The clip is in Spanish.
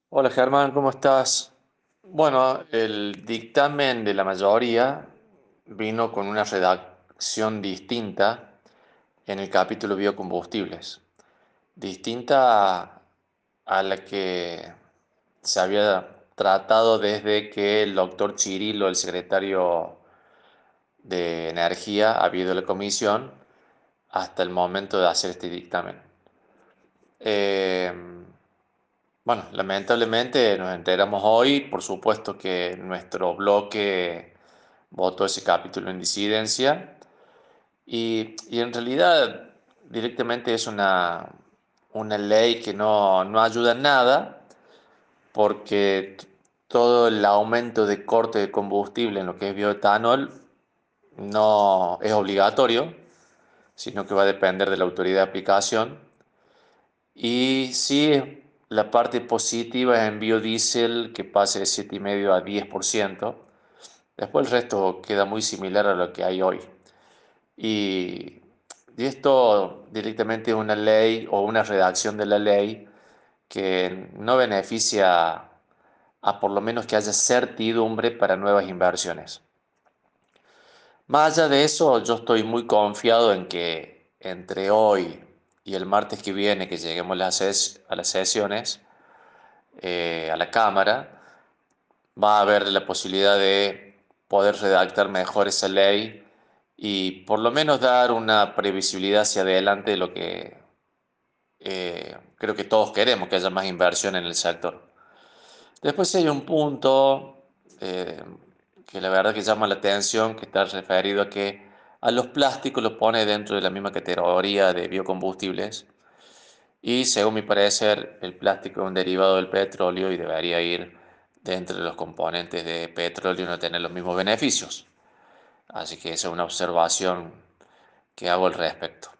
Hola Germán, ¿cómo estás? Bueno, el dictamen de la mayoría vino con una redacción distinta en el capítulo biocombustibles, distinta a la que se había tratado desde que el doctor Chirilo, el secretario de Energía, había ido a la comisión hasta el momento de hacer este dictamen. Eh, Bueno, lamentablemente nos enteramos hoy, por supuesto que nuestro bloque votó ese capítulo en disidencia y en realidad directamente es una ley que no ayuda en nada porque todo el aumento de corte de combustible en lo que es bioetanol no es obligatorio, sino que va a depender de la autoridad de aplicación. Y sí, la parte positiva es en biodiesel que pase de 7,5 a 10%. Después el resto queda muy similar a lo que hay hoy. Y, y esto directamente es una ley o una redacción de la ley que no beneficia a por lo menos que haya certidumbre para nuevas inversiones. Más allá de eso, yo estoy muy confiado en que entre hoy y el martes que viene, que lleguemos a las sesiones, a la Cámara, va a haber la posibilidad de poder redactar mejor esa ley y por lo menos dar una previsibilidad hacia adelante de lo que creo que todos queremos, que haya más inversión en el sector. Después hay un punto eh, que la verdad que llama la atención, que está referido a que a los plásticos los pone dentro de la misma categoría de biocombustibles y según mi parecer el plástico es un derivado del petróleo y debería ir dentro de los componentes de petróleo y no tener los mismos beneficios. Así que esa es una observación que hago al respecto.